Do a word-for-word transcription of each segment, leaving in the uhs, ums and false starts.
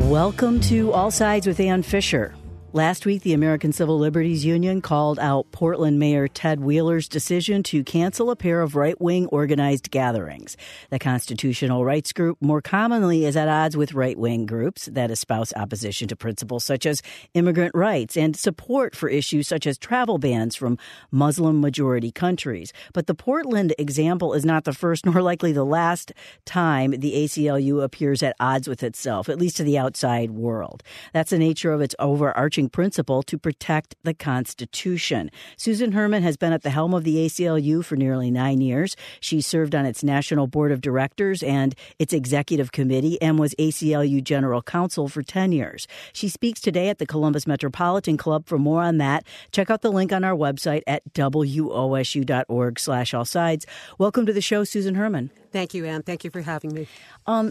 Welcome to All Sides with Ann Fisher. Last week, the American Civil Liberties Union called out Portland Mayor Ted Wheeler's decision to cancel a pair of right-wing organized gatherings. The constitutional rights group more commonly is at odds with right-wing groups that espouse opposition to principles such as immigrant rights and support for issues such as travel bans from Muslim-majority countries. But the Portland example is not the first nor likely the last time the A C L U appears at odds with itself, at least to the outside world. That's the nature of its overarching principle to protect the Constitution. Susan Herman has been at the helm of the A C L U for nearly nine years. She served on its National Board of Directors and its Executive Committee and was A C L U General Counsel for ten years. She speaks today at the Columbus Metropolitan Club. For more on that, check out the link on our website at W O S U dot org slash all sides. Welcome to the show, Susan Herman. Thank you, Ann. Thank you for having me. Um,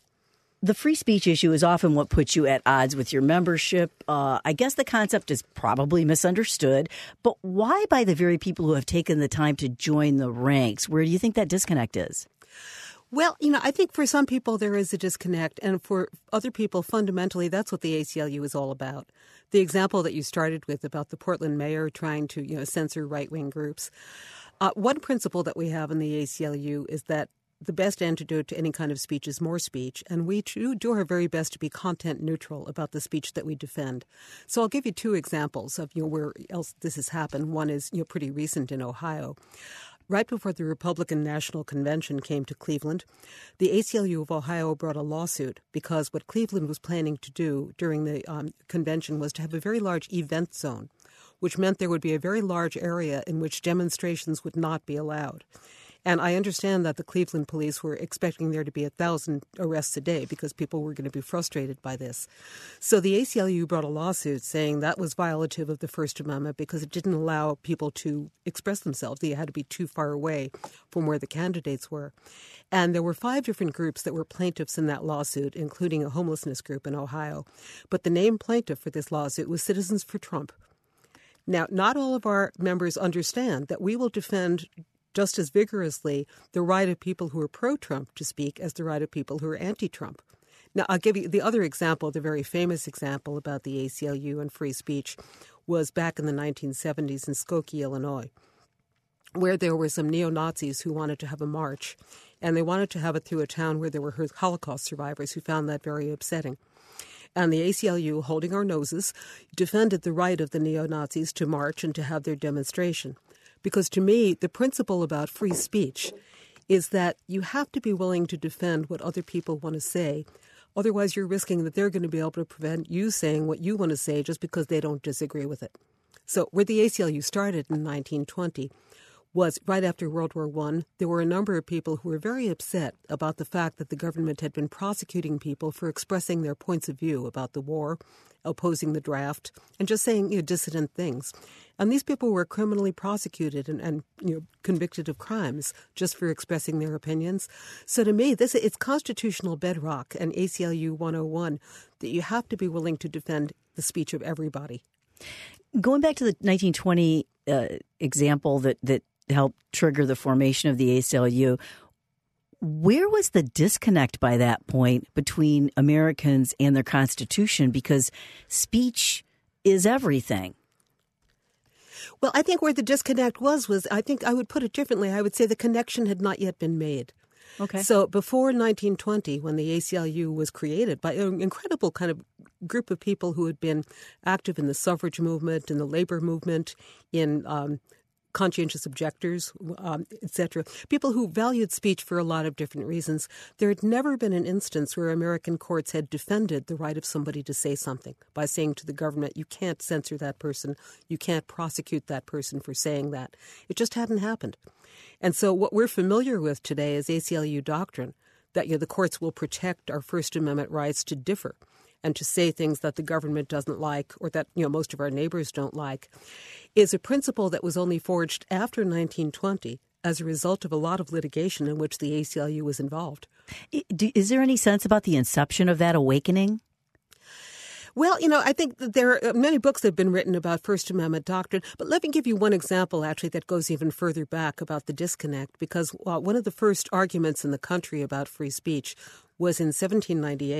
The free speech issue is often what puts you at odds with your membership. Uh, I guess the concept is probably misunderstood, but why by the very people who have taken the time to join the ranks? Where do you think that disconnect is? Well, you know, I think for some people there is a disconnect, and for other people, fundamentally, that's what the A C L U is all about. The example that you started with about the Portland mayor trying to, you know, censor right-wing groups. Uh, one principle that we have in the A C L U is that the best antidote to any kind of speech is more speech, and we do our very best to be content neutral about the speech that we defend. So I'll give you two examples of, you know, where else this has happened. One is, you know, pretty recent in Ohio. Right before the Republican National Convention came to Cleveland, the A C L U of Ohio brought a lawsuit because what Cleveland was planning to do during the um, convention was to have a very large event zone, which meant there would be a very large area in which demonstrations would not be allowed. And I understand that the Cleveland police were expecting there to be a thousand arrests a day because people were going to be frustrated by this. So the A C L U brought a lawsuit saying that was violative of the First Amendment because it didn't allow people to express themselves. They had to be too far away from where the candidates were. And there were five different groups that were plaintiffs in that lawsuit, including a homelessness group in Ohio. But the named plaintiff for this lawsuit was Citizens for Trump. Now, not all of our members understand that we will defend just as vigorously the right of people who are pro-Trump to speak as the right of people who are anti-Trump. Now, I'll give you the other example, the very famous example about the A C L U and free speech was back in the nineteen seventies in Skokie, Illinois, where there were some neo-Nazis who wanted to have a march, and they wanted to have it through a town where there were Holocaust survivors who found that very upsetting. And the A C L U, holding our noses, defended the right of the neo-Nazis to march and to have their demonstration. Because to me, the principle about free speech is that you have to be willing to defend what other people want to say. Otherwise, you're risking that they're going to be able to prevent you saying what you want to say just because they don't disagree with it. So where the A C L U started in nineteen twenty was right after World War One. There were a number of people who were very upset about the fact that the government had been prosecuting people for expressing their points of view about the war, opposing the draft, and just saying, you know, dissident things. And these people were criminally prosecuted and, and you know, convicted of crimes just for expressing their opinions. So to me, this it's constitutional bedrock and A C L U one oh one that you have to be willing to defend the speech of everybody. Going back to the nineteen twenty uh, example that, that helped trigger the formation of the A C L U, where was the disconnect by that point between Americans and their Constitution? Because speech is everything. Well, I think where the disconnect was, was I think I would put it differently. I would say the connection had not yet been made. Okay. So before nineteen twenty, when the A C L U was created by an incredible kind of group of people who had been active in the suffrage movement, in the labor movement, in um, conscientious objectors, um, et cetera, people who valued speech for a lot of different reasons, there had never been an instance where American courts had defended the right of somebody to say something by saying to the government, you can't censor that person, you can't prosecute that person for saying that. It just hadn't happened. And so what we're familiar with today is A C L U doctrine, that you know, the courts will protect our First Amendment rights to differ and to say things that the government doesn't like or that you know most of our neighbors don't like, is a principle that was only forged after nineteen twenty as a result of a lot of litigation in which the A C L U was involved. Is there any sense about the inception of that awakening? Well, you know, I think that there are many books that have been written about First Amendment doctrine, but let me give you one example, actually, that goes even further back about the disconnect, because uh, one of the first arguments in the country about free speech was in seventeen ninety-eight.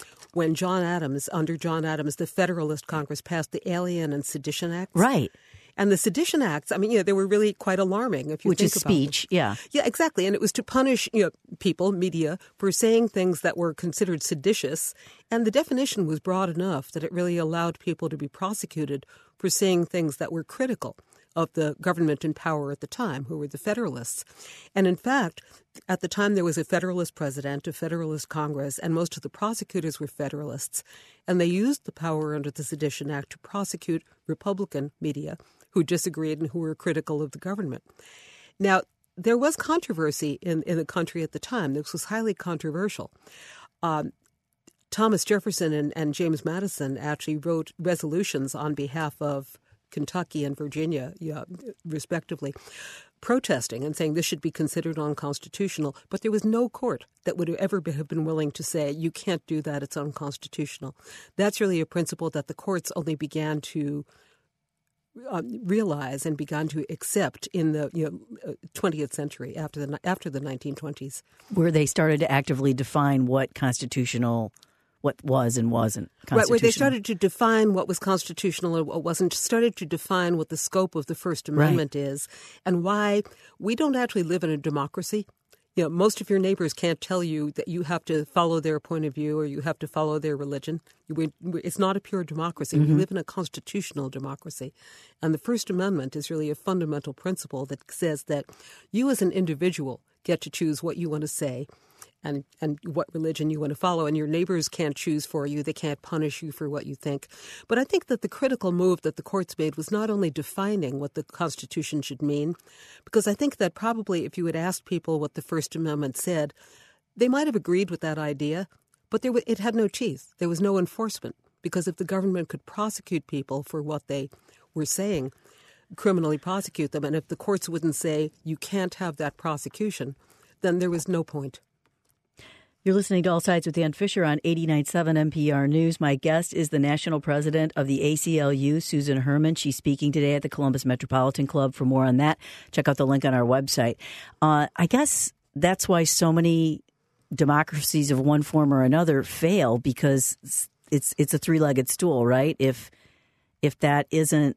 when John Adams, under John Adams, the Federalist Congress passed the Alien and Sedition Acts. Right. And the Sedition Acts, I mean, you know, they were really quite alarming if you Which think is about speech, them. yeah. Yeah, exactly. And it was to punish, you know, people, media, for saying things that were considered seditious. And the definition was broad enough that it really allowed people to be prosecuted for saying things that were critical of the government in power at the time, who were the Federalists. And in fact, at the time there was a Federalist president, a Federalist Congress, and most of the prosecutors were Federalists. And they used the power under the Sedition Act to prosecute Republican media who disagreed and who were critical of the government. Now, there was controversy in, in the country at the time. This was highly controversial. Um, Thomas Jefferson and, and James Madison actually wrote resolutions on behalf of Kentucky and Virginia, yeah, respectively, protesting and saying this should be considered unconstitutional. But there was no court that would ever be, have been willing to say, you can't do that, it's unconstitutional. That's really a principle that the courts only began to Um, realize and began to accept in the you know, twentieth century after the after the nineteen twenties, where they started to actively define what constitutional, what was and wasn't constitutional. Right, where they started to define what was constitutional and what wasn't, started to define what the scope of the First Amendment right. is, and why we don't actually live in a democracy. You know, most of your neighbors can't tell you that you have to follow their point of view or you have to follow their religion. It's not a pure democracy. Mm-hmm. We live in a constitutional democracy. And the First Amendment is really a fundamental principle that says that you as an individual get to choose what you want to say and, and what religion you want to follow. And your neighbors can't choose for you. They can't punish you for what you think. But I think that the critical move that the courts made was not only defining what the Constitution should mean, because I think that probably if you had asked people what the First Amendment said, they might have agreed with that idea, but there, it had no teeth. There was no enforcement, because if the government could prosecute people for what they were saying, criminally prosecute them, and if the courts wouldn't say you can't have that prosecution, then there was no point. You're listening to All Sides with Ann Fisher on eighty-nine point seven N P R News. My guest is the national president of the A C L U, Susan Herman. She's speaking today at the Columbus Metropolitan Club. For more on that, check out the link on our website. Uh, I guess that's why so many democracies of one form or another fail, because it's it's a three-legged stool, right? If if that isn't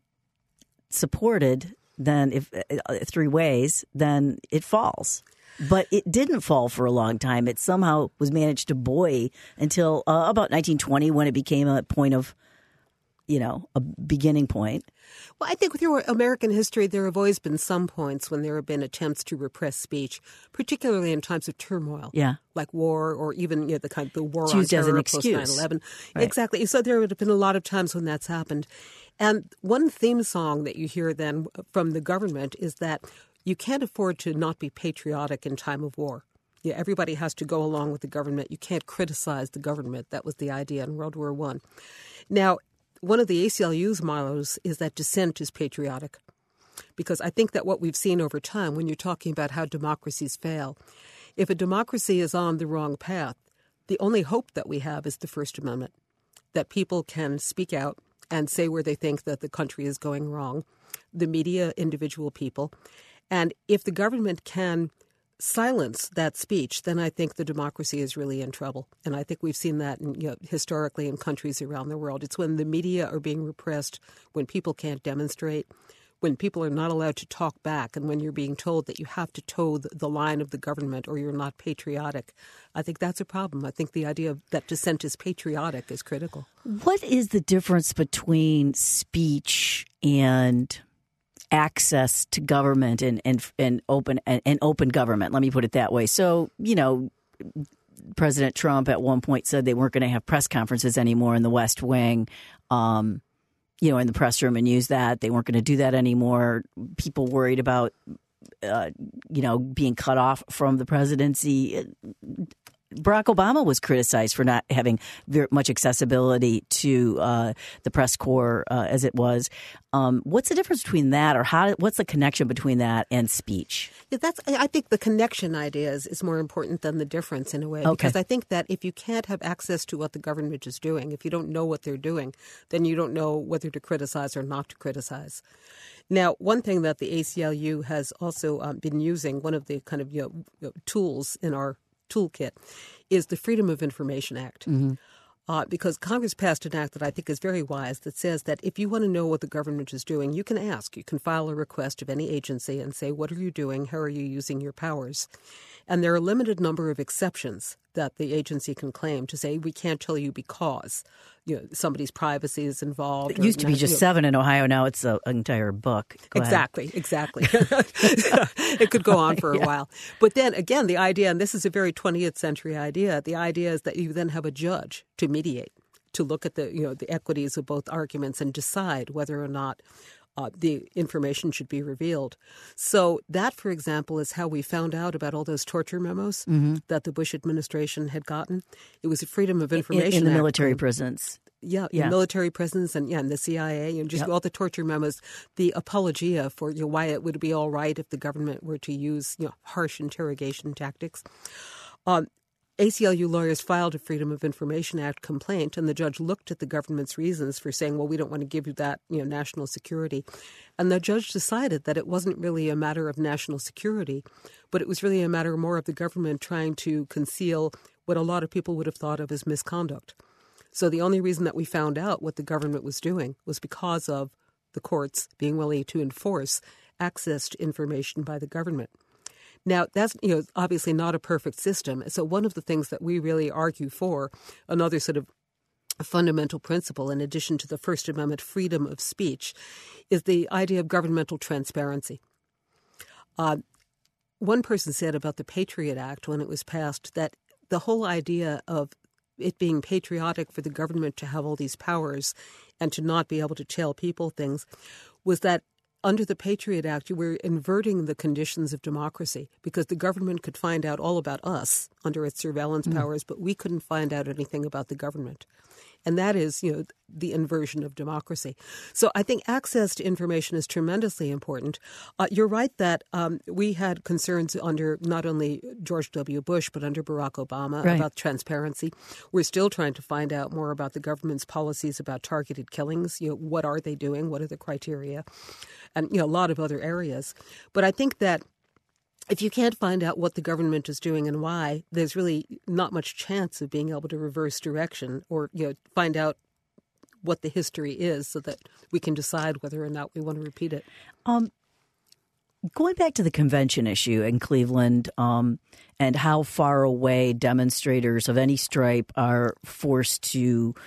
supported, then if uh, three ways, then it falls. But it didn't fall for a long time. It somehow was managed to buoy until uh, about nineteen twenty, when it became a point of, you know, a beginning point. Well, I think through American history, there have always been some points when there have been attempts to repress speech, particularly in times of turmoil, yeah, like war, or even you know, the kind of the war it's used on as an terror excuse. post nine eleven. Right. Exactly. So there have been a lot of times when that's happened. And one theme song that you hear then from the government is that you can't afford to not be patriotic in time of war. Yeah, everybody has to go along with the government. You can't criticize the government. That was the idea in World War One. Now, one of the A C L U's mottos is that dissent is patriotic, because I think that what we've seen over time, when you're talking about how democracies fail, if a democracy is on the wrong path, the only hope that we have is the First Amendment, that people can speak out and say where they think that the country is going wrong, the media, individual people. And if the government can silence that speech, then I think the democracy is really in trouble. And I think we've seen that in, you know, historically in countries around the world. It's when the media are being repressed, when people can't demonstrate, when people are not allowed to talk back, and when you're being told that you have to toe the line of the government or you're not patriotic. I think that's a problem. I think the idea of that dissent is patriotic is critical. What is the difference between speech and access to government and and, and open and, and open government? Let me put it that way. So, you know, President Trump at one point said they weren't going to have press conferences anymore in the West Wing, um, you know, in the press room, and use that. They weren't going to do that anymore. People worried about, uh, you know, being cut off from the presidency. Barack Obama was criticized for not having very much accessibility to uh, the press corps uh, as it was. Um, what's the difference between that, or how? What's the connection between that and speech? Yeah, that's. I think the connection idea is, is more important than the difference in a way. Okay. Because I think that if you can't have access to what the government is doing, if you don't know what they're doing, then you don't know whether to criticize or not to criticize. Now, one thing that the A C L U has also um, been using, one of the kind of you know, tools in our toolkit, is the Freedom of Information Act. Mm-hmm. Uh, because Congress passed an act that I think is very wise that says that if you want to know what the government is doing, you can ask. You can file a request of any agency and say, what are you doing? How are you using your powers? And there are a limited number of exceptions that the agency can claim to say, we can't tell you because, you know, somebody's privacy is involved. It used to be just you know, seven in Ohio. Now it's an entire book. Go exactly, ahead. exactly. It could go on for a yeah. while. But then again, the idea, and this is a very twentieth century idea, the idea is that you then have a judge to mediate, to look at the, you know, the equities of both arguments and decide whether or not Uh, the information should be revealed. So that, for example, is how we found out about all those torture memos mm-hmm. that the Bush administration had gotten. It was a Freedom of Information in, in the Act. military prisons. Yeah, yeah. in military prisons and yeah, and the C I A and just yep. all the torture memos, the apologia for you know, why it would be all right if the government were to use you know, harsh interrogation tactics. Um, A C L U lawyers filed a Freedom of Information Act complaint, and the judge looked at the government's reasons for saying, well, we don't want to give you that, you know, national security. And the judge decided that it wasn't really a matter of national security, but it was really a matter more of the government trying to conceal what a lot of people would have thought of as misconduct. So the only reason that we found out what the government was doing was because of the courts being willing to enforce access to information by the government. Now, that's you know obviously not a perfect system. So one of the things that we really argue for, another sort of fundamental principle in addition to the First Amendment freedom of speech, is the idea of governmental transparency. Uh, one person said about the Patriot Act when it was passed that the whole idea of it being patriotic for the government to have all these powers and to not be able to tell people things was that under the Patriot Act, you were inverting the conditions of democracy because the government could find out all about us under its surveillance mm. powers, but we couldn't find out anything about the government. And that is, you know, the inversion of democracy. So I think access to information is tremendously important. Uh, you're right that um, we had concerns under not only George W. Bush, but under Barack Obama right. about transparency. We're still trying to find out more about the government's policies about targeted killings. You know, what are they doing? What are the criteria? And, you know, a lot of other areas. But I think that if you can't find out what the government is doing and why, there's really not much chance of being able to reverse direction or, you know, find out what the history is so that we can decide whether or not we want to repeat it. Um, going back to the convention issue in Cleveland um, and how far away demonstrators of any stripe are forced to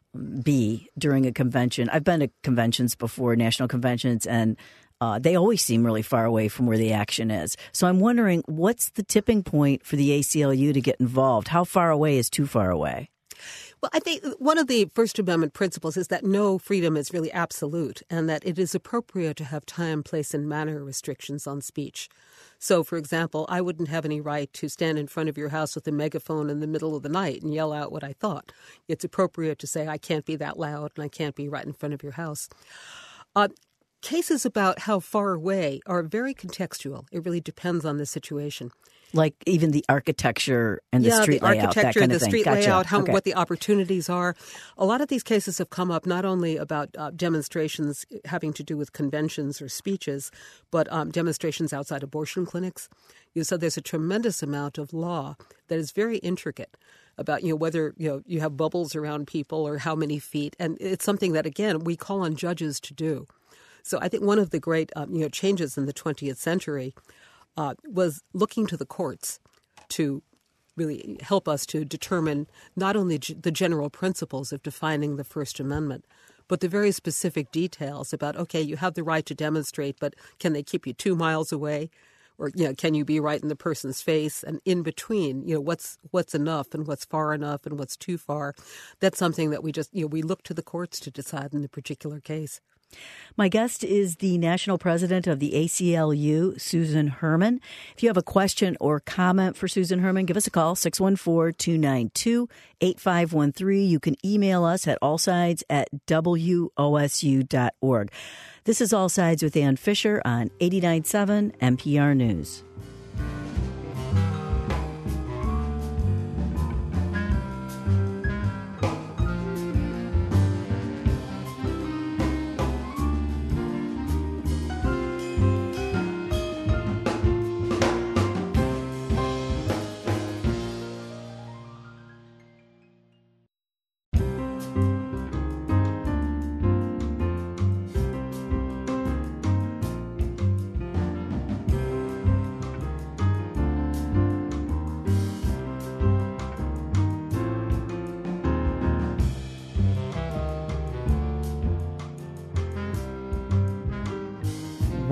be during a convention. I've been to conventions before, national conventions, and Uh, they always seem really far away from where the action is. So I'm wondering, what's the tipping point for the A C L U to get involved? How far away is too far away? Well, I think one of the First Amendment principles is that no freedom is really absolute and that it is appropriate to have time, place, and manner restrictions on speech. So, for example, I wouldn't have any right to stand in front of your house with a megaphone in the middle of the night and yell out what I thought. It's appropriate to say I can't be that loud and I can't be right in front of your house. Uh, Cases about how far away are very contextual. It really depends on the situation. Like even the architecture and the yeah, street the layout, architecture, that kind the of thing. street Gotcha. layout, how, okay. what the opportunities are. A lot of these cases have come up not only about uh, demonstrations having to do with conventions or speeches, but um, demonstrations outside abortion clinics. You know, so there's a tremendous amount of law that is very intricate about, you know, whether, you know, you have bubbles around people or how many feet. And it's something that, again, we call on judges to do. So I think one of the great um, you know, changes in the twentieth century uh, was looking to the courts to really help us to determine not only g- the general principles of defining the First Amendment, but the very specific details about, okay, you have the right to demonstrate, but can they keep you two miles away? Or, you know, can you be right in the person's face? And in between, you know, what's what's enough and what's far enough and what's too far? That's something that we just, you know, we look to the courts to decide in the particular case. My guest is the national president of the A C L U, Susan Herman. If you have a question or comment for Susan Herman, give us a call, six one four, two nine two, eight five one three. You can email us at allsides at W O S U dot org. This is All Sides with Ann Fisher on eighty-nine point seven N P R News.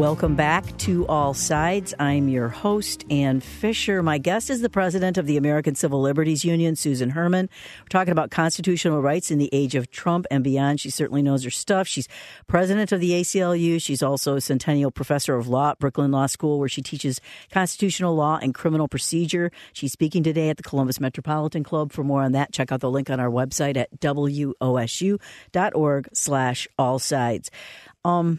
Welcome back to All Sides. I'm your host, Ann Fisher. My guest is the president of the American Civil Liberties Union, Susan Herman. We're talking about constitutional rights in the age of Trump and beyond. She certainly knows her stuff. She's president of the A C L U. She's also a Centennial Professor of Law at Brooklyn Law School, where she teaches constitutional law and criminal procedure. She's speaking today at the Columbus Metropolitan Club. For more on that, check out the link on our website at W O S U dot org slash all sides. Um,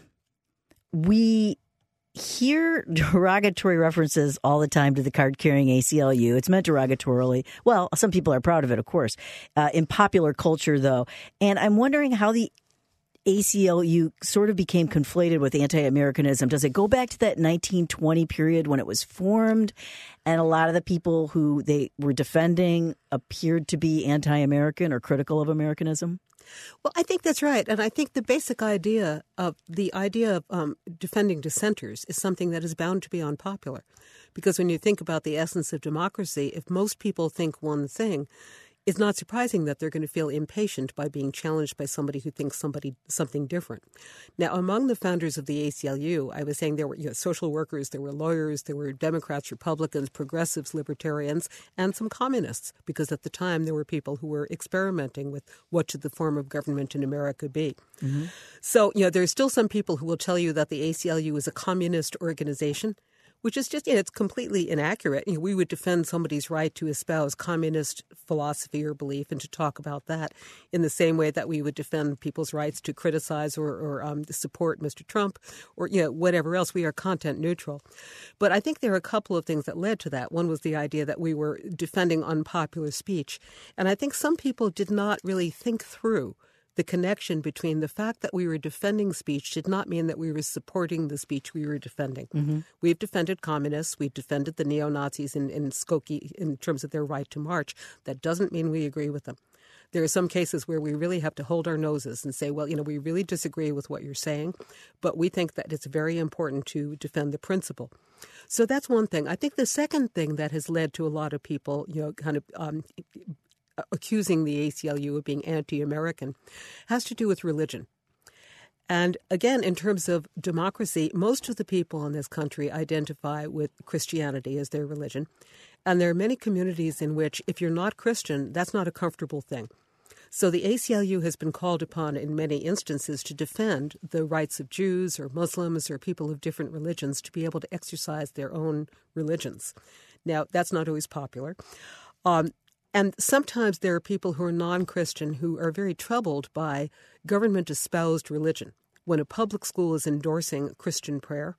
We hear derogatory references all the time to the card-carrying A C L U. It's meant derogatorily. Well, some people are proud of it, of course, uh, in popular culture, though. And I'm wondering how the A C L U sort of became conflated with anti-Americanism. Does it go back to that nineteen twenty period when it was formed and a lot of the people who they were defending appeared to be anti-American or critical of Americanism? Well, I think that's right. And I think the basic idea of the idea of um, defending dissenters is something that is bound to be unpopular. Because when you think about the essence of democracy, if most people think one thing, it's not surprising that they're going to feel impatient by being challenged by somebody who thinks somebody something different. Now, among the founders of the A C L U, I was saying there were you know, social workers, there were lawyers, there were Democrats, Republicans, progressives, libertarians, and some communists, because at the time there were people who were experimenting with what should the form of government in America be. Mm-hmm. So, you know, there's still some people who will tell you that the A C L U is a communist organization, which is just, you know, it's completely inaccurate. You know, we would defend somebody's right to espouse communist philosophy or belief and to talk about that in the same way that we would defend people's rights to criticize or, or um, support Mister Trump or, you know, whatever else. We are content neutral. But I think there are a couple of things that led to that. One was the idea that we were defending unpopular speech. And I think some people did not really think through the connection between the fact that we were defending speech did not mean that we were supporting the speech we were defending. Mm-hmm. We've defended communists. We've defended the neo-Nazis in, in Skokie in terms of their right to march. That doesn't mean we agree with them. There are some cases where we really have to hold our noses and say, well, you know, we really disagree with what you're saying, but we think that it's very important to defend the principle. So that's one thing. I think the second thing that has led to a lot of people, you know, kind of um, accusing the A C L U of being anti-American has to do with religion. And again, in terms of democracy, most of the people in this country identify with Christianity as their religion. And there are many communities in which if you're not Christian, that's not a comfortable thing. So the A C L U has been called upon in many instances to defend the rights of Jews or Muslims or people of different religions to be able to exercise their own religions. Now, that's not always popular. Um, And sometimes there are people who are non-Christian who are very troubled by government-espoused religion. When a public school is endorsing Christian prayer,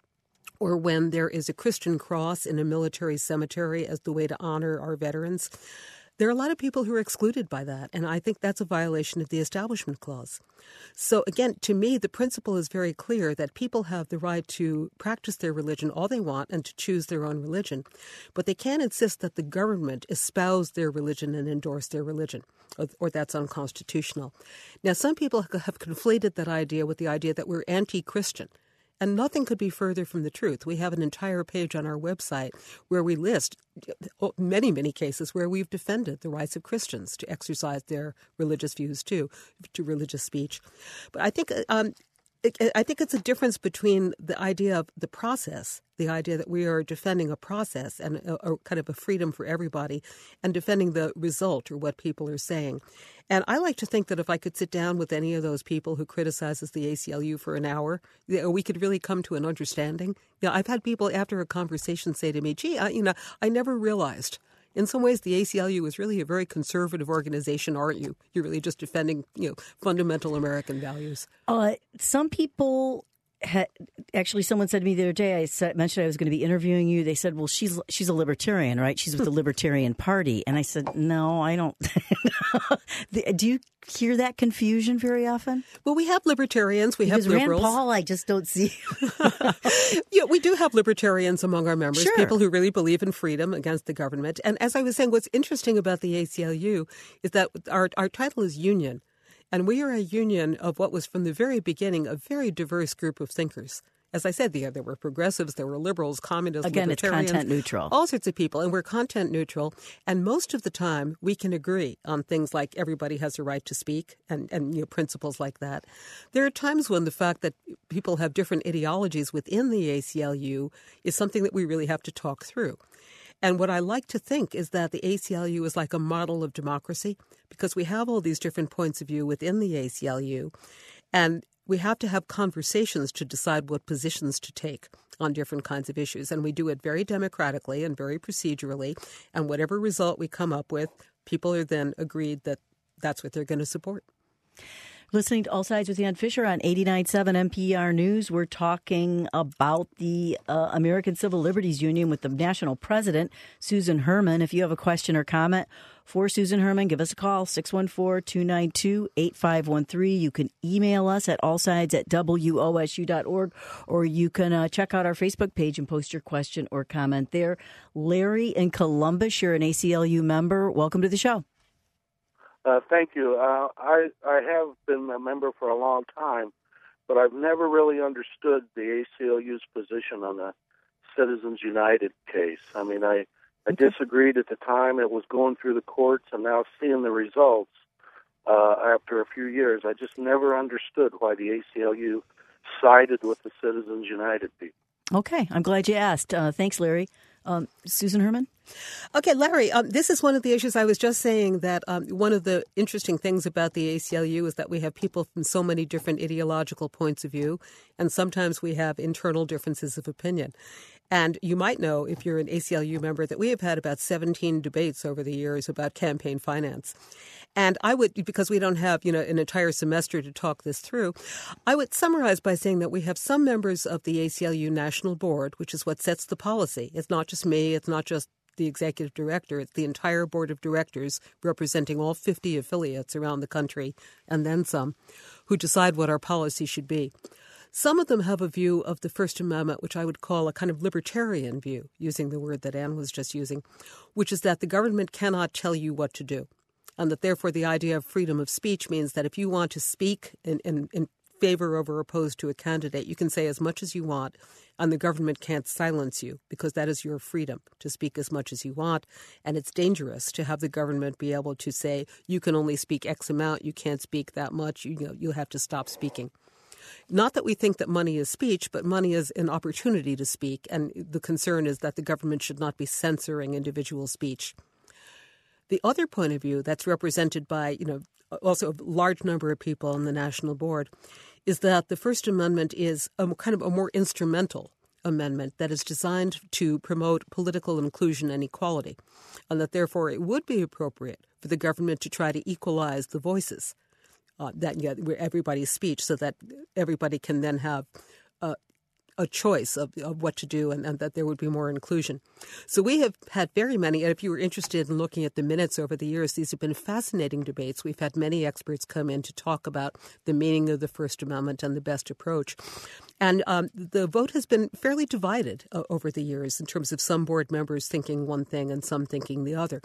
or when there is a Christian cross in a military cemetery as the way to honor our veterans, there are a lot of people who are excluded by that, and I think that's a violation of the Establishment Clause. So again, to me, the principle is very clear that people have the right to practice their religion all they want and to choose their own religion, but they can't insist that the government espouse their religion and endorse their religion, or, or that's unconstitutional. Now, some people have conflated that idea with the idea that we're anti-Christian. And nothing could be further from the truth. We have an entire page on our website where we list many, many cases where we've defended the rights of Christians to exercise their religious views too, to religious speech. But I think um, I think it's a difference between the idea of the process, the idea that we are defending a process and a, a kind of a freedom for everybody, and defending the result or what people are saying. And I like to think that if I could sit down with any of those people who criticizes the A C L U for an hour, you know, we could really come to an understanding. You know, I've had people after a conversation say to me, gee, I, you know, I never realized. In some ways, the A C L U is really a very conservative organization, aren't you? You're really just defending, you know, fundamental American values. Uh, some people had, actually, someone said to me the other day, I said, mentioned I was going to be interviewing you. They said, well, she's she's a libertarian, right? She's with the Libertarian Party. And I said, no, I don't. Do you hear that confusion very often? Well, we have libertarians. We because have liberals. Rand Paul, I just don't see. Yeah, we do have libertarians among our members, sure. People who really believe in freedom against the government. And as I was saying, what's interesting about the A C L U is that our our title is union. And we are a union of what was from the very beginning a very diverse group of thinkers. as I said, there, there were progressives, there were liberals, communists, Again, it's libertarians. content neutral. All sorts of people. And we're content neutral. And most of the time, we can agree on things like everybody has a right to speak and, and you know, principles like that. There are times when the fact that people have different ideologies within the A C L U is something that we really have to talk through. And what I like to think is that the A C L U is like a model of democracy because we have all these different points of view within the A C L U. And we have to have conversations to decide what positions to take on different kinds of issues. And we do it very democratically and very procedurally. And whatever result we come up with, people are then agreed that that's what they're going to support. Listening to All Sides with Ann Fisher on eighty-nine point seven N P R News. We're talking about the uh, American Civil Liberties Union with the national president, Susan Herman. If you have a question or comment for Susan Herman, give us a call, six one four, two nine two, eight five one three. You can email us at allsides at W O S U dot org, or you can uh, check out our Facebook page and post your question or comment there. Larry in Columbus, you're an A C L U member. Welcome to the show. Uh, thank you. Uh, I I have been a member for a long time, but I've never really understood the A C L U's position on the Citizens United case. I mean, I, I disagreed at the time. It was going through the courts, and now seeing the results uh, after a few years, I just never understood why the A C L U sided with the Citizens United people. Okay, I'm glad you asked. Uh, thanks, Larry. Um, Susan Herman? Okay, Larry, um, this is one of the issues I was just saying that um, one of the interesting things about the A C L U is that we have people from so many different ideological points of view, and sometimes we have internal differences of opinion. And you might know, if you're an A C L U member, that we have had about seventeen debates over the years about campaign finance. And I would, because we don't have, you know, an entire semester to talk this through, I would summarize by saying that we have some members of the A C L U National Board, which is what sets the policy. It's not just me. It's not just the executive director. It's the entire board of directors representing all fifty affiliates around the country and then some who decide what our policy should be. Some of them have a view of the First Amendment, which I would call a kind of libertarian view, using the word that Ann was just using, which is that the government cannot tell you what to do, and that therefore the idea of freedom of speech means that if you want to speak in, in, in favor of or opposed to a candidate, you can say as much as you want, and the government can't silence you because that is your freedom to speak as much as you want. And it's dangerous to have the government be able to say you can only speak X amount, you can't speak that much, you know, you'll have to stop speaking. Not that we think that money is speech, but money is an opportunity to speak. And the concern is that the government should not be censoring individual speech. The other point of view that's represented by, you know, also a large number of people on the National Board is that the First Amendment is a kind of a more instrumental amendment that is designed to promote political inclusion and equality, and that therefore it would be appropriate for the government to try to equalize the voices. Uh, that yeah, everybody's speech, so that everybody can then have uh, a choice of, of what to do, and, and that there would be more inclusion. So we have had very many, and if you were interested in looking at the minutes over the years, these have been fascinating debates. We've had many experts come in to talk about the meaning of the First Amendment and the best approach. And um, the vote has been fairly divided uh, over the years in terms of some board members thinking one thing and some thinking the other.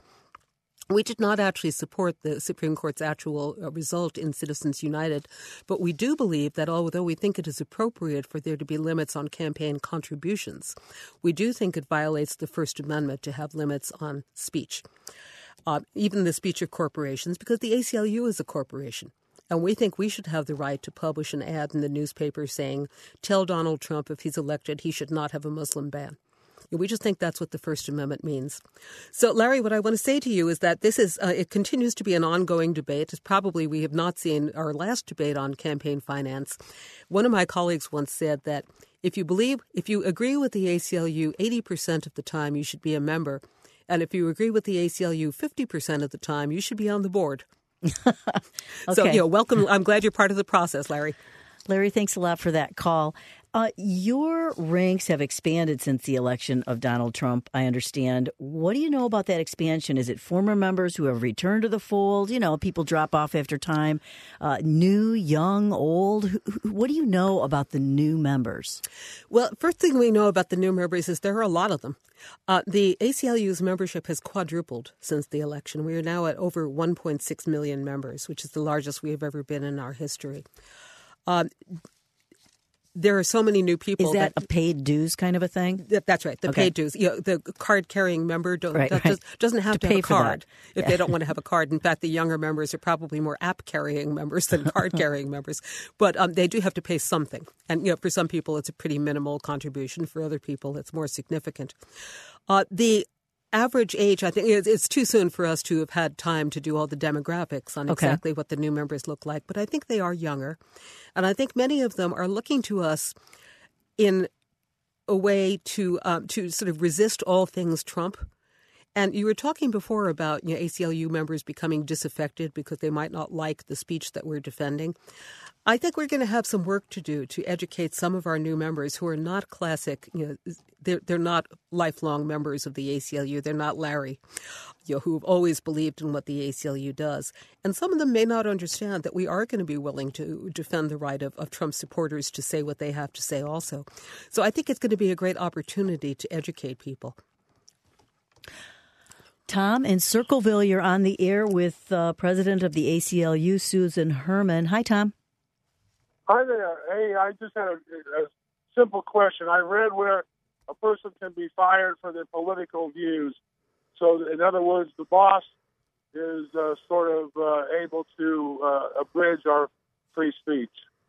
We did not actually support the Supreme Court's actual result in Citizens United, but we do believe that although we think it is appropriate for there to be limits on campaign contributions, we do think it violates the First Amendment to have limits on speech, uh, even the speech of corporations, because the A C L U is a corporation. And we think we should have the right to publish an ad in the newspaper saying, tell Donald Trump if he's elected he should not have a Muslim ban. We just think that's what the First Amendment means. So, Larry, what I want to say to you is that this is, uh, it continues to be an ongoing debate. It's probably, we have not seen our last debate on campaign finance. One of my colleagues once said that if you believe, if you agree with the A C L U eighty percent of the time, you should be a member. And if you agree with the A C L U fifty percent of the time, you should be on the board. Okay. So, you know, welcome. I'm glad you're part of the process, Larry. Larry, thanks a lot for that call. Uh, your ranks have expanded since the election of Donald Trump, I understand. What do you know about that expansion? Is it former members who have returned to the fold? You know, people drop off after time. Uh, new, young, old? What do you know about the new members? Well, first thing we know about the new members is there are a lot of them. Uh, the A C L U's membership has quadrupled since the election. We are now at over one point six million members, which is the largest we have ever been in our history. Um, there are so many new people. Is that, that a paid dues kind of a thing? That, that's right. The okay. paid dues. You know, the card-carrying member don't, right, that right. Does, doesn't have to, to have pay a card yeah. if they don't want to have a card. In fact, the younger members are probably more app-carrying members than card-carrying members. But um, they do have to pay something. And, you know, for some people, it's a pretty minimal contribution. For other people, it's more significant. Uh, the average age, I think it's too soon for us to have had time to do all the demographics on okay. exactly what the new members look like. But I think they are younger. And I think many of them are looking to us in a way to um, to sort of resist all things Trump. And you were talking before about, you know, A C L U members becoming disaffected because they might not like the speech that we're defending. I think we're going to have some work to do to educate some of our new members who are not classic, you know, they're, they're not lifelong members of the A C L U. They're not Larry, you know, who've always believed in what the A C L U does. And some of them may not understand that we are going to be willing to defend the right of, of Trump supporters to say what they have to say also. So I think it's going to be a great opportunity to educate people. Tom, in Circleville, you're on the air with uh, President of the A C L U, Susan Herman. Hi, Tom. Hi there. Hey, I just had a, a simple question. I read where a person can be fired for their political views. So, in other words, the boss is uh, sort of uh, able to uh, abridge our free speech.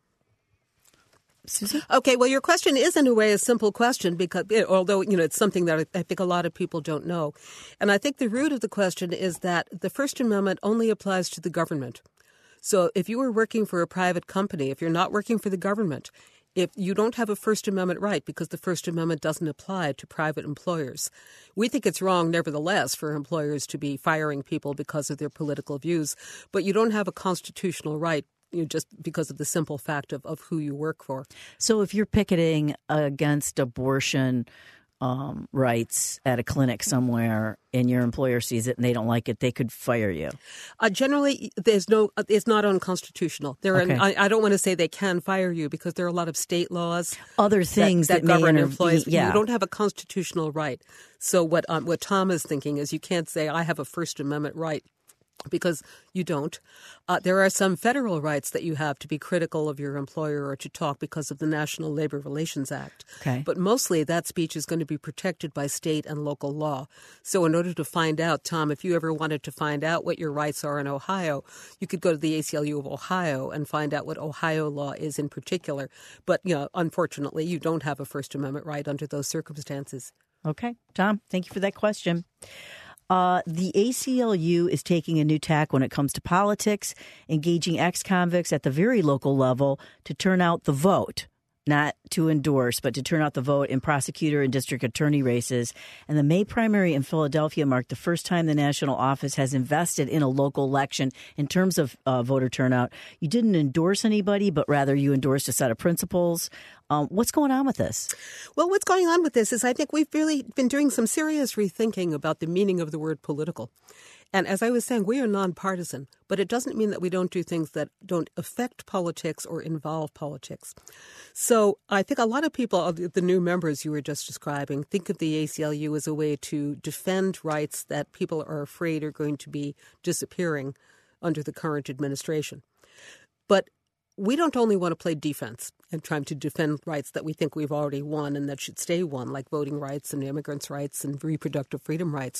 Susan? Okay, well, your question is in a way a simple question, because although, you know, it's something that I think a lot of people don't know. And I think the root of the question is that the First Amendment only applies to the government. So if you were working for a private company, if you're not working for the government, if you don't have a First Amendment right because the First Amendment doesn't apply to private employers. We think it's wrong, nevertheless, for employers to be firing people because of their political views, but you don't have a constitutional right, you know, just because of the simple fact of, of who you work for. So if you're picketing against abortion um, rights at a clinic somewhere and your employer sees it and they don't like it, they could fire you? Uh, generally, there's no. It's not unconstitutional. There, okay. are, I, I don't want to say they can fire you because there are a lot of state laws, other things that, that, that govern may employees. Yeah. You don't have a constitutional right. So what um, what Tom is thinking is you can't say I have a First Amendment right, because you don't. Uh, there are some federal rights that you have to be critical of your employer or to talk because of the National Labor Relations Act. Okay. But mostly that speech is going to be protected by state and local law. So in order to find out, Tom, if you ever wanted to find out what your rights are in Ohio, you could go to the A C L U of Ohio and find out what Ohio law is in particular. But, you know, unfortunately, you don't have a First Amendment right under those circumstances. Okay. Tom, thank you for that question. Uh, the A C L U is taking a new tack when it comes to politics, engaging ex-convicts at the very local level to turn out the vote, not to endorse, but to turn out the vote in prosecutor and district attorney races. And the May primary in Philadelphia marked the first time the national office has invested in a local election in terms of uh, voter turnout. You didn't endorse anybody, but rather you endorsed a set of principles. Um, what's going on with this? Well, what's going on with this is I think we've really been doing some serious rethinking about the meaning of the word political. And as I was saying, we are nonpartisan, but it doesn't mean that we don't do things that don't affect politics or involve politics. So I think a lot of people, the new members you were just describing, think of the A C L U as a way to defend rights that people are afraid are going to be disappearing under the current administration. But we don't only want to play defense and trying to defend rights that we think we've already won and that should stay won, like voting rights and immigrants' rights and reproductive freedom rights.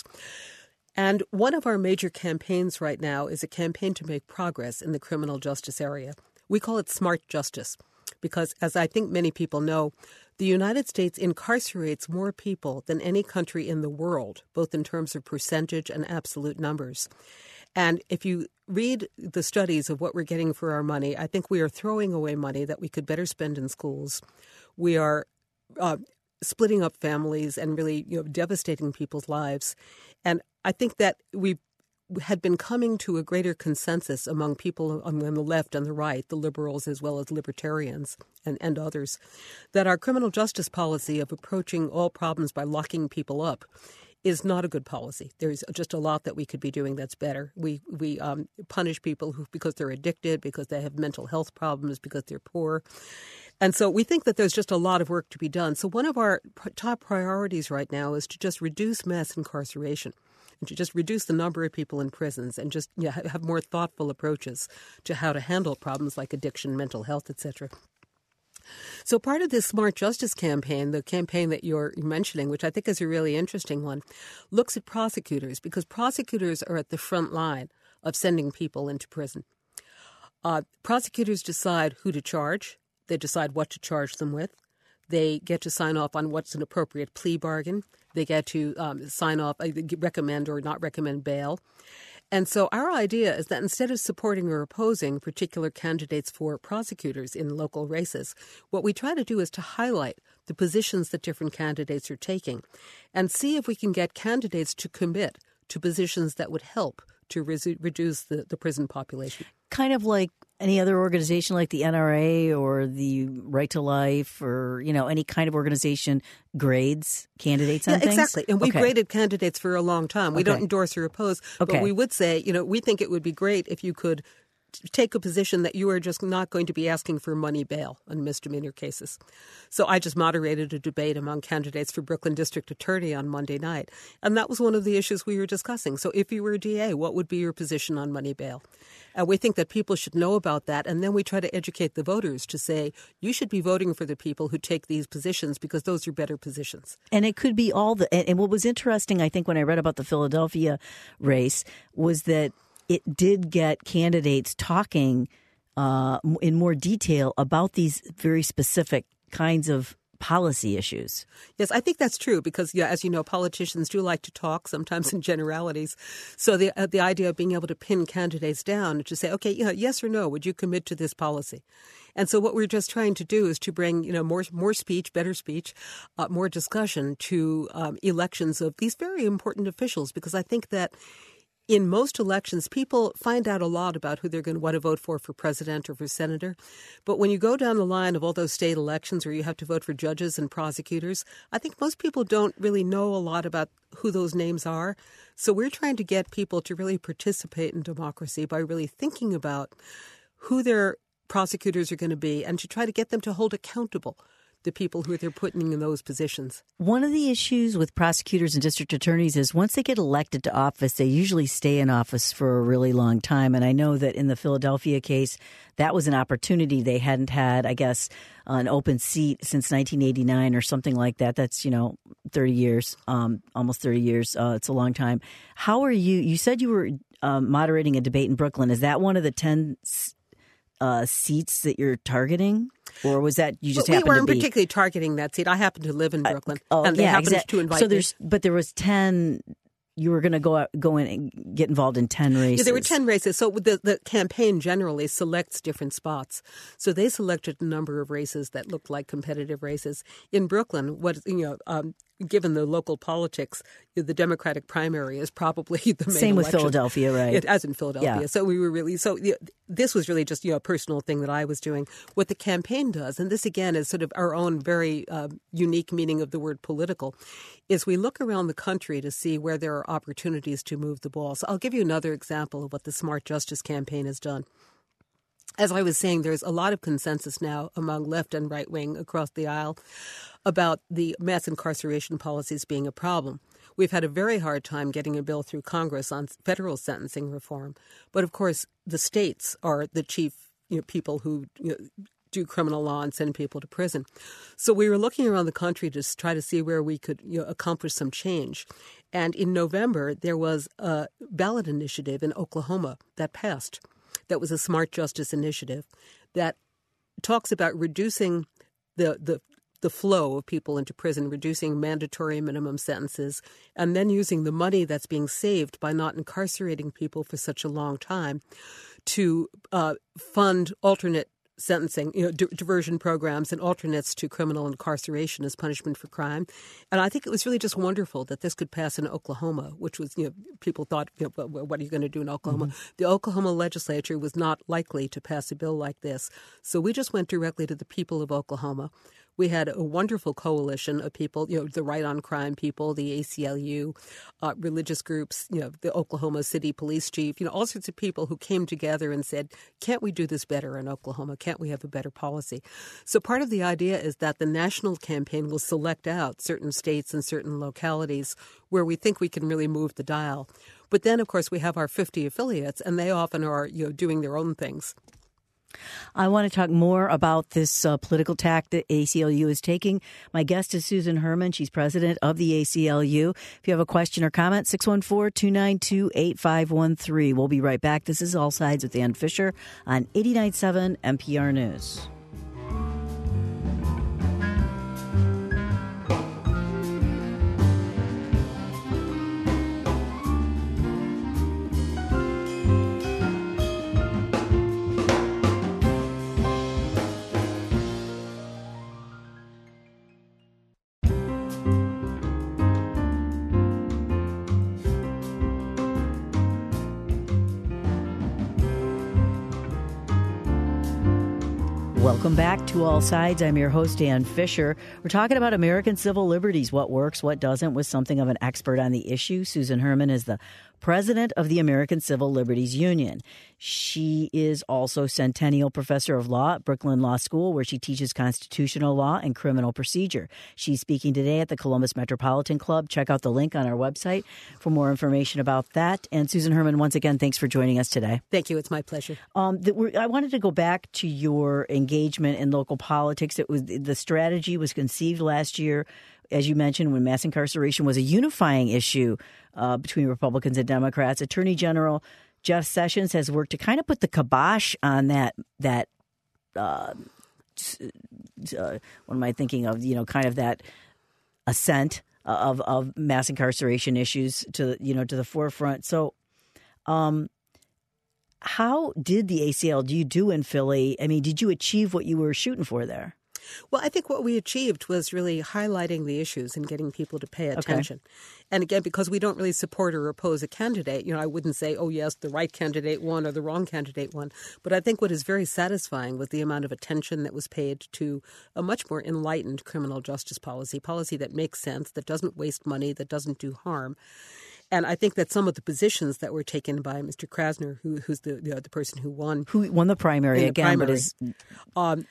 And one of our major campaigns right now is a campaign to make progress in the criminal justice area. We call it smart justice because, as I think many people know, the United States incarcerates more people than any country in the world, both in terms of percentage and absolute numbers. And if you read the studies of what we're getting for our money, I think we are throwing away money that we could better spend in schools. We are uh, splitting up families and really, you know, devastating people's lives. And I think that we had been coming to a greater consensus among people on the left and the right, the liberals as well as libertarians and, and others, that our criminal justice policy of approaching all problems by locking people up is not a good policy. There's just a lot that we could be doing that's better. We we um, punish people who because they're addicted, because they have mental health problems, because they're poor. And so we think that there's just a lot of work to be done. So one of our pr- top priorities right now is to just reduce mass incarceration and to just reduce the number of people in prisons and just you know, have more thoughtful approaches to how to handle problems like addiction, mental health, et cetera. So part of this Smart Justice campaign, the campaign that you're mentioning, which I think is a really interesting one, looks at prosecutors because prosecutors are at the front line of sending people into prison. Uh, prosecutors decide who to charge. They decide what to charge them with. They get to sign off on what's an appropriate plea bargain. They get to um, sign off, uh, recommend or not recommend bail. And so our idea is that instead of supporting or opposing particular candidates for prosecutors in local races, what we try to do is to highlight the positions that different candidates are taking and see if we can get candidates to commit to positions that would help to re- reduce the, the prison population. Kind of like any other organization like the N R A or the Right to Life or, you know, any kind of organization grades candidates on yeah, things? Exactly. And we've okay. graded candidates for a long time. We okay. don't endorse or oppose, okay. but we would say, you know, we think it would be great if you could take a position that you are just not going to be asking for money bail on misdemeanor cases. So I just moderated a debate among candidates for Brooklyn District Attorney on Monday night, and that was one of the issues we were discussing. So if you were a D A, what would be your position on money bail? And we think that people should know about that, and then we try to educate the voters to say, you should be voting for the people who take these positions because those are better positions. And it could be all the – and what was interesting, I think, when I read about the Philadelphia race was that it did get candidates talking uh, in more detail about these very specific kinds of policy issues. Yes, I think that's true because, yeah, as you know, politicians do like to talk, sometimes in generalities. So the uh, the idea of being able to pin candidates down to say, okay, you know, yes or no, would you commit to this policy? And so what we're just trying to do is to bring, you know, more more speech, better speech, uh, more discussion to um, elections of these very important officials, because I think that in most elections, people find out a lot about who they're going to want to vote for for president or for senator. But when you go down the line of all those state elections where you have to vote for judges and prosecutors, I think most people don't really know a lot about who those names are. So we're trying to get people to really participate in democracy by really thinking about who their prosecutors are going to be and to try to get them to hold accountable the people who they're putting in those positions. One of the issues with prosecutors and district attorneys is once they get elected to office, they usually stay in office for a really long time. And I know that in the Philadelphia case, that was an opportunity. They hadn't had, I guess, an open seat since nineteen eighty-nine or something like that. That's, you know, thirty years, um, almost thirty years. Uh, it's a long time. How are you? You said you were um, moderating a debate in Brooklyn. Is that one of the ten uh, seats that you're targeting? Or was that you just well, happened to be? We weren't particularly targeting that seat. I happen to live in Brooklyn, uh, oh, and they yeah, happened exactly. to invite so there's, me. But there was ten. You were going to go out, go in and get involved in ten races. Yeah, there were ten races. So the the campaign generally selects different spots. So they selected a number of races that looked like competitive races in Brooklyn. What you know. Um, Given the local politics, the Democratic primary is probably the main Same with election. Philadelphia, right? It, as in Philadelphia. Yeah. So we were really so you know, this was really just you know a personal thing that I was doing. What the campaign does, and this again is sort of our own very uh, unique meaning of the word political, is we look around the country to see where there are opportunities to move the ball. So I'll give you another example of what the Smart Justice campaign has done. As I was saying, there's a lot of consensus now among left and right wing across the aisle about the mass incarceration policies being a problem. We've had a very hard time getting a bill through Congress on federal sentencing reform. But, of course, the states are the chief you know, people who you know, do criminal law and send people to prison. So we were looking around the country to try to see where we could you know, accomplish some change. And in November, there was a ballot initiative in Oklahoma that passed. That was a Smart Justice initiative that talks about reducing the, the the flow of people into prison, reducing mandatory minimum sentences, and then using the money that's being saved by not incarcerating people for such a long time to uh, fund alternate sentencing, you know, di- diversion programs and alternates to criminal incarceration as punishment for crime. And I think it was really just wonderful that this could pass in Oklahoma, which was, you know, people thought, you know, what are you going to do in Oklahoma? Mm-hmm. The Oklahoma legislature was not likely to pass a bill like this. So we just went directly to the people of Oklahoma. We had a wonderful coalition of people, you know, the Right on Crime people, the A C L U, uh, religious groups, you know, the Oklahoma City police chief, you know, all sorts of people who came together and said, can't we do this better in Oklahoma? Can't we have a better policy? So part of the idea is that the national campaign will select out certain states and certain localities where we think we can really move the dial. But then, of course, we have our fifty affiliates, and they often are, you know, doing their own things. I want to talk more about this uh, political tack that A C L U is taking. My guest is Susan Herman. She's president of the A C L U. If you have a question or comment, six one four, two nine two, eight five one three. We'll be right back. This is All Sides with Ann Fisher on eighty-nine point seven N P R News. Welcome back to All Sides. I'm your host, Ann Fisher. We're talking about American civil liberties, what works, what doesn't, with something of an expert on the issue. Susan Herman is the president of the American Civil Liberties Union. She is also Centennial Professor of Law at Brooklyn Law School, where she teaches constitutional law and criminal procedure. She's speaking today at the Columbus Metropolitan Club. Check out the link on our website for more information about that. And Susan Herman, once again, thanks for joining us today. Thank you. It's my pleasure. Um, the, I wanted to go back to your engagement in local politics. It was the strategy was conceived last year, as you mentioned, when mass incarceration was a unifying issue uh, between Republicans and Democrats. Attorney General Jeff Sessions has worked to kind of put the kibosh on that. That uh, uh, what am I thinking of? You know, kind of that ascent of of mass incarceration issues to you know to the forefront. So, um, how did the A C L U do in Philly? I mean, did you achieve what you were shooting for there? Well, I think what we achieved was really highlighting the issues and getting people to pay attention. Okay. And again, because we don't really support or oppose a candidate, you know, I wouldn't say, oh, yes, the right candidate won or the wrong candidate won. But I think what is very satisfying was the amount of attention that was paid to a much more enlightened criminal justice policy, policy that makes sense, that doesn't waste money, that doesn't do harm. And I think that some of the positions that were taken by Mister Krasner, who, who's the you know, the person who won. Who won the primary the again, primary, but is... Um,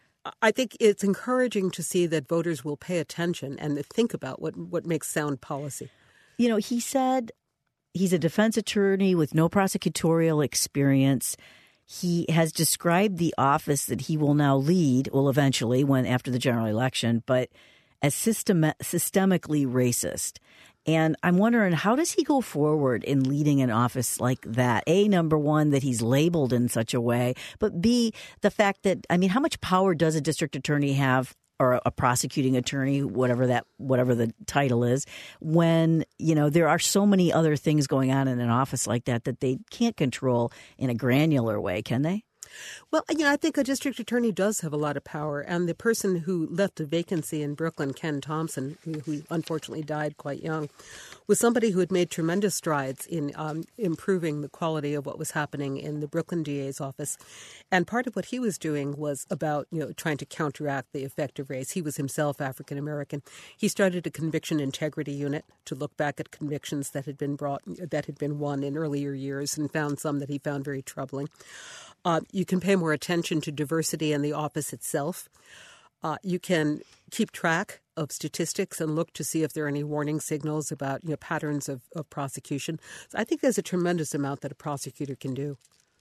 I think it's encouraging to see that voters will pay attention and think about what, what makes sound policy. You know, he said he's a defense attorney with no prosecutorial experience. He has described the office that he will now lead, well, eventually, when after the general election, but as system, systemically racist. And I'm wondering, how does he go forward in leading an office like that? A, number one, that he's labeled in such a way, but B, the fact that, I mean, how much power does a district attorney have, or a prosecuting attorney, whatever that, whatever the title is, when, you know, there are so many other things going on in an office like that that they can't control in a granular way, can they? Well, you know, I think a district attorney does have a lot of power. And the person who left a vacancy in Brooklyn, Ken Thompson, who, who unfortunately died quite young, was somebody who had made tremendous strides in um, improving the quality of what was happening in the Brooklyn D A's office. And part of what he was doing was about, you know, trying to counteract the effect of race. He was himself African American. He started a conviction integrity unit to look back at convictions that had been brought, that had been won in earlier years, and found some that he found very troubling. Uh, you can pay more attention to diversity in the office itself. Uh, you can keep track of statistics and look to see if there are any warning signals about you know, patterns of, of prosecution. So I think there's a tremendous amount that a prosecutor can do.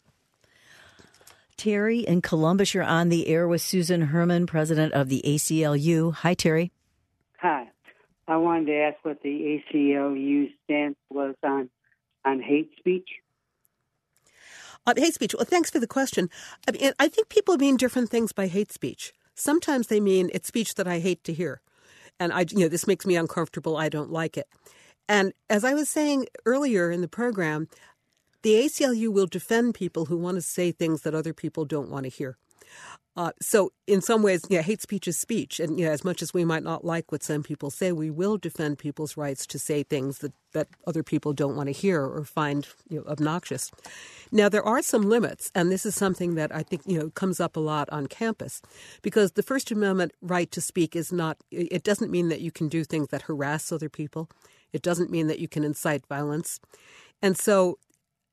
Terry in Columbus, you're on the air with Susan Herman, president of the A C L U. Hi, Terry. Hi. I wanted to ask what the A C L U stance was on on hate speech. Uh, hate speech. Well, thanks for the question. I mean, I think people mean different things by hate speech. Sometimes they mean it's speech that I hate to hear. And, I, you know, this makes me uncomfortable. I don't like it. And as I was saying earlier in the program, the A C L U will defend people who want to say things that other people don't want to hear. Uh, so in some ways, yeah, hate speech is speech. And you know, as much as we might not like what some people say, we will defend people's rights to say things that, that other people don't want to hear or find you know, obnoxious. Now, there are some limits, and this is something that I think you know comes up a lot on campus, because the First Amendment right to speak is not, it doesn't mean that you can do things that harass other people. It doesn't mean that you can incite violence. And so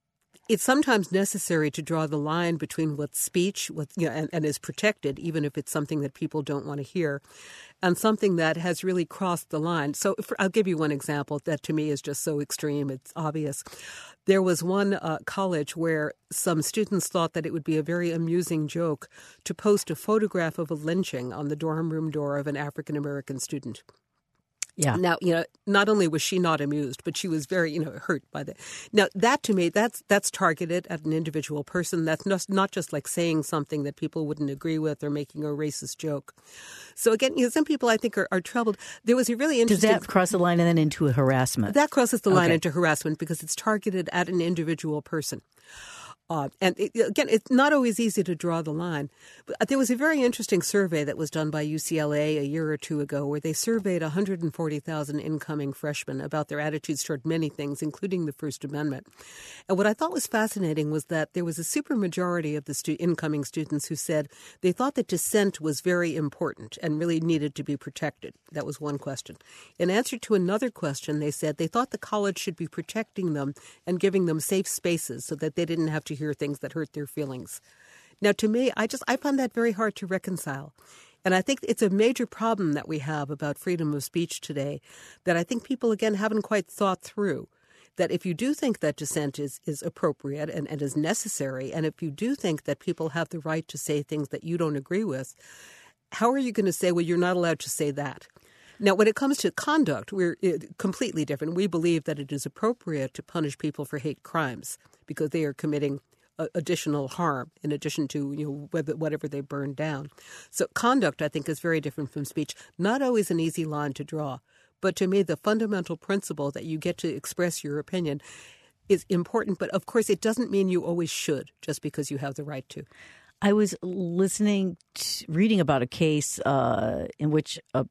it's sometimes necessary to draw the line between what's speech, what you know, and, and is protected, even if it's something that people don't want to hear, and something that has really crossed the line. So if, I'll give you one example that to me is just so extreme, it's obvious. There was one uh, college where some students thought that it would be a very amusing joke to post a photograph of a lynching on the dorm room door of an African-American student. Yeah. Now, you know, not only was she not amused, but she was very, you know, hurt by that. Now, that to me, that's that's targeted at an individual person. That's not, not just like saying something that people wouldn't agree with or making a racist joke. So again, you know, some people I think are, are troubled. There was a really interesting. Does that cross the line and then into a harassment? That crosses the line Okay. into harassment because it's targeted at an individual person. Uh, and it, again, it's not always easy to draw the line. But there was a very interesting survey that was done by U C L A a year or two ago where they surveyed one hundred forty thousand incoming freshmen about their attitudes toward many things, including the First Amendment. And what I thought was fascinating was that there was a supermajority of the stu- incoming students who said they thought that dissent was very important and really needed to be protected. That was one question. In answer to another question, they said they thought the college should be protecting them and giving them safe spaces so that they didn't have to hear things that hurt their feelings. Now, to me, I just I find that very hard to reconcile. And I think it's a major problem that we have about freedom of speech today that I think people, again, haven't quite thought through. That if you do think that dissent is, is appropriate and, and is necessary, and if you do think that people have the right to say things that you don't agree with, how are you going to say, well, you're not allowed to say that? Now, when it comes to conduct, we're completely different. We believe that it is appropriate to punish people for hate crimes because they are committing additional harm in addition to, you know, whether, whatever they burn down. So conduct, I think, is very different from speech. Not always an easy line to draw. But to me, the fundamental principle that you get to express your opinion is important. But of course, it doesn't mean you always should just because you have the right to. I was listening, to, reading about a case uh, in which a,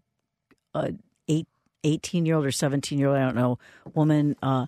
a eight, eighteen-year-old or seventeen-year-old, I don't know, woman uh,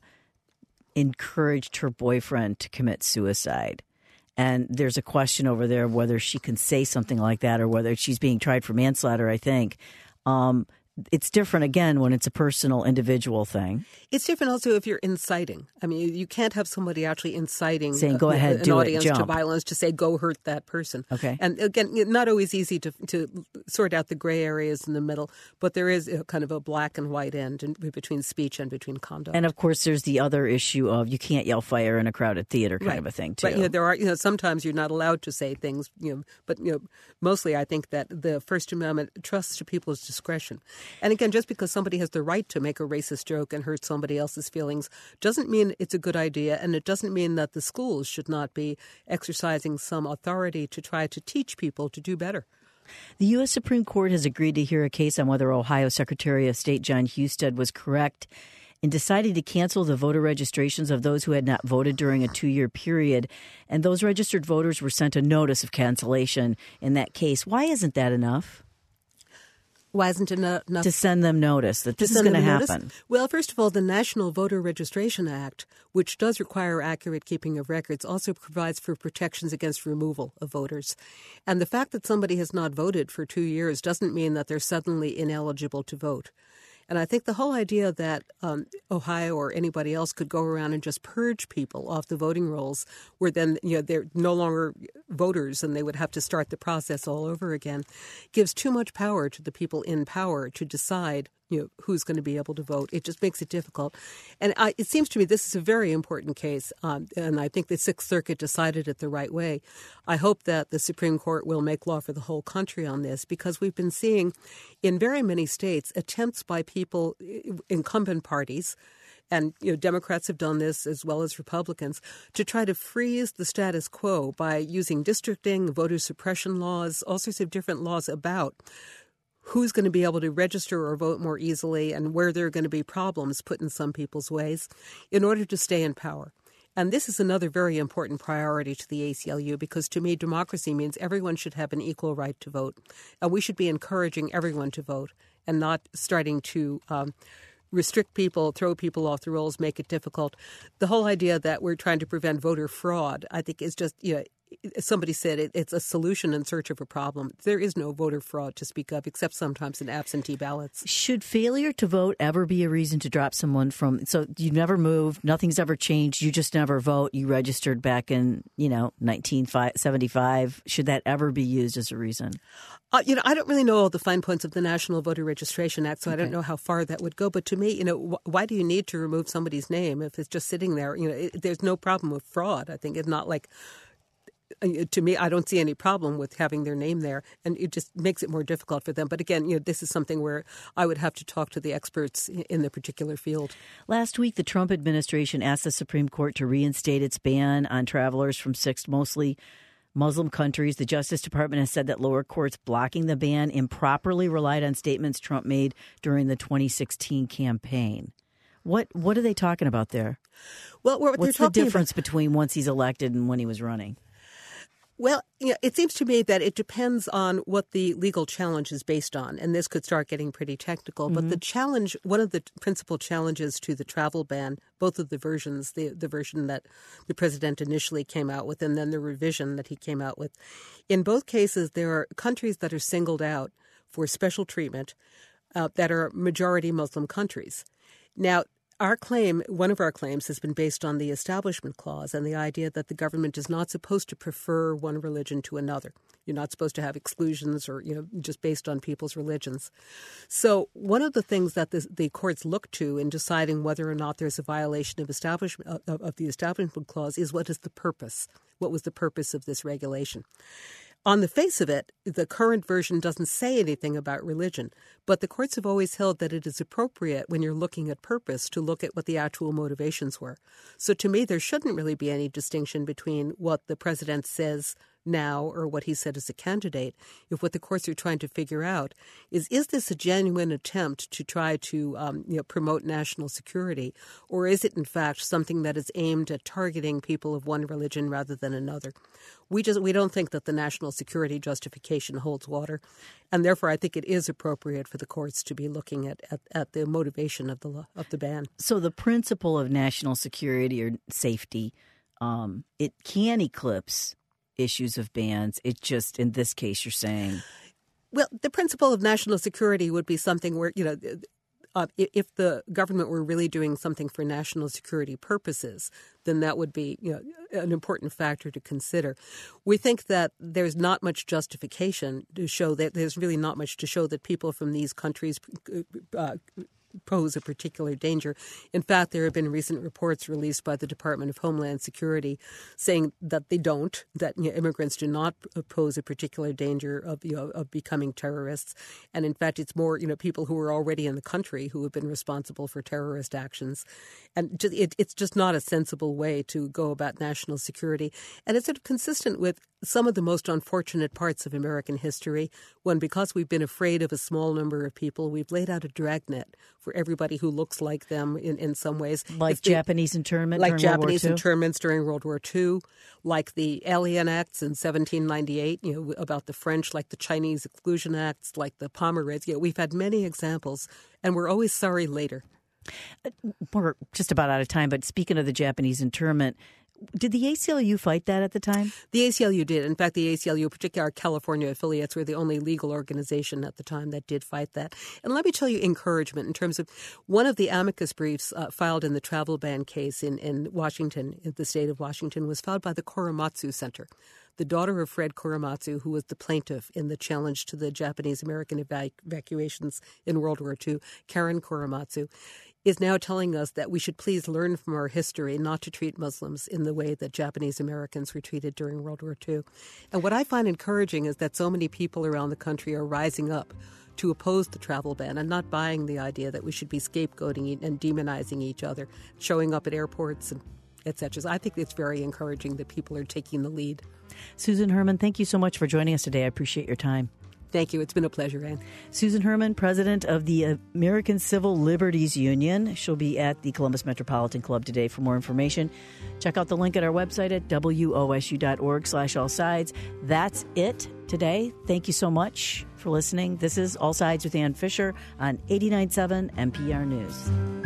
encouraged her boyfriend to commit suicide. And there's a question over there of whether she can say something like that or whether she's being tried for manslaughter, I think. Um, it's different, again, when it's a personal, individual thing. It's different also if you're inciting. I mean, you can't have somebody actually inciting saying, go a, ahead, an do audience it, jump. to violence to say, go hurt that person. Okay. And again, not always easy to to sort out the gray areas in the middle, but there is a kind of a black and white end in, between speech and between conduct. And of course, there's the other issue of you can't yell fire in a crowded theater kind right. of a thing, too. But, you know, there are, you know, sometimes you're not allowed to say things, you know, but, you know, mostly I think that the First Amendment trusts to people's discretion. And again, just because somebody has the right to make a racist joke and hurt somebody else's feelings doesn't mean it's a good idea, and it doesn't mean that the schools should not be exercising some authority to try to teach people to do better. The U S Supreme Court has agreed to hear a case on whether Ohio Secretary of State John Husted was correct in deciding to cancel the voter registrations of those who had not voted during a two-year period. And those registered voters were sent a notice of cancellation in that case. Why isn't that enough? Why isn't it enough? To send them notice that this is send going to them notice? happen. Well, first of all, the National Voter Registration Act, which does require accurate keeping of records, also provides for protections against removal of voters. And the fact that somebody has not voted for two years doesn't mean that they're suddenly ineligible to vote. And I think the whole idea that um, Ohio or anybody else could go around and just purge people off the voting rolls, where then you know they're no longer voters and they would have to start the process all over again, gives too much power to the people in power to decide you know who's going to be able to vote. It just makes it difficult. And I, it seems to me this is a very important case, um, and I think the Sixth Circuit decided it the right way. I hope that the Supreme Court will make law for the whole country on this, because we've been seeing in very many states attempts by people, incumbent parties, and you know, Democrats have done this as well as Republicans, to try to freeze the status quo by using districting, voter suppression laws, all sorts of different laws about who's going to be able to register or vote more easily and where there are going to be problems put in some people's ways in order to stay in power. And this is another very important priority to the A C L U, because to me, democracy means everyone should have an equal right to vote. And we should be encouraging everyone to vote and not starting to um, restrict people, throw people off the rolls, make it difficult. The whole idea that we're trying to prevent voter fraud, I think, is just, you know, somebody said it, it's a solution in search of a problem. There is no voter fraud to speak of, except sometimes in absentee ballots. Should failure to vote ever be a reason to drop someone from? So you never moved, nothing's ever changed. You just never vote. You registered back in, you know, nineteen seventy-five. Should that ever be used as a reason? Uh, you know, I don't really know all the fine points of the National Voter Registration Act, so okay. I don't know how far that would go. But to me, you know, wh- why do you need to remove somebody's name if it's just sitting there? You know, it, there's no problem with fraud. I think it's not like, uh, to me, I don't see any problem with having their name there, and it just makes it more difficult for them. But again, you know, this is something where I would have to talk to the experts in the particular field. Last week, the Trump administration asked the Supreme Court to reinstate its ban on travelers from six mostly Muslim countries. The Justice Department has said that lower courts blocking the ban improperly relied on statements Trump made during the twenty sixteen campaign. What what are they talking about there? Well, what what's they're the difference about- between once he's elected and when he was running? Well, you know, it seems to me that it depends on what the legal challenge is based on, and this could start getting pretty technical. Mm-hmm. But the challenge, one of the principal challenges to the travel ban, both of the versions, the, the version that the president initially came out with and then the revision that he came out with, in both cases, there are countries that are singled out for special treatment uh, that are majority Muslim countries. Now, our claim, one of our claims, has been based on the Establishment Clause and the idea that the government is not supposed to prefer one religion to another. You're not supposed to have exclusions or, you know, just based on people's religions. So one of the things that the, the courts look to in deciding whether or not there's a violation of establishment of, of the Establishment Clause is what is the purpose? What was the purpose of this regulation? On the face of it, the current version doesn't say anything about religion, but the courts have always held that it is appropriate when you're looking at purpose to look at what the actual motivations were. So to me, there shouldn't really be any distinction between what the president says now or what he said as a candidate, if what the courts are trying to figure out is, is this a genuine attempt to try to um, you know, promote national security, or is it in fact something that is aimed at targeting people of one religion rather than another? We just we don't think that the national security justification holds water, and therefore I think it is appropriate for the courts to be looking at, at, at the motivation of the of the ban. So the principle of national security or safety, um, it can eclipse issues of bans. It just, in this case, you're saying? Well, the principle of national security would be something where, you know, uh, if the government were really doing something for national security purposes, then that would be, you know, an important factor to consider. We think that there's not much justification to show that there's really not much to show that people from these countries uh, pose a particular danger. In fact, there have been recent reports released by the Department of Homeland Security saying that they don't, that you know, immigrants do not pose a particular danger of, you know, of becoming terrorists. And in fact, it's more, you know, people who are already in the country who have been responsible for terrorist actions. And just, it, it's just not a sensible way to go about national security. And it's sort of consistent with some of the most unfortunate parts of American history, when because we've been afraid of a small number of people, we've laid out a dragnet for everybody who looks like them in, in some ways. Like the, Japanese internment Like during Japanese World War Two? internments during World War Two, like the Alien Acts in seventeen ninety-eight, you know, about the French, like the Chinese Exclusion Acts, like the Pomeroy's. You know, we've had many examples, and we're always sorry later. We're just about out of time, but speaking of the Japanese internment, did the A C L U fight that at the time? The A C L U did. In fact, the A C L U, particularly our California affiliates, were the only legal organization at the time that did fight that. And let me tell you encouragement in terms of one of the amicus briefs uh, filed in the travel ban case in, in Washington, in the state of Washington, was filed by the Korematsu Center. The daughter of Fred Korematsu, who was the plaintiff in the challenge to the Japanese-American evac- evacuations in World War Two, Karen Korematsu, is now telling us that we should please learn from our history not to treat Muslims in the way that Japanese Americans were treated during World War Two. And what I find encouraging is that so many people around the country are rising up to oppose the travel ban and not buying the idea that we should be scapegoating and demonizing each other, showing up at airports and et cetera. I think it's very encouraging that people are taking the lead. Susan Herman, thank you so much for joining us today. I appreciate your time. Thank you. It's been a pleasure, Ann. Susan Herman, president of the American Civil Liberties Union. She'll be at the Columbus Metropolitan Club today. For more information, check out the link at our website at W O S U dot org slash all sides. That's it today. Thank you so much for listening. This is All Sides with Ann Fisher on eighty-nine point seven N P R News.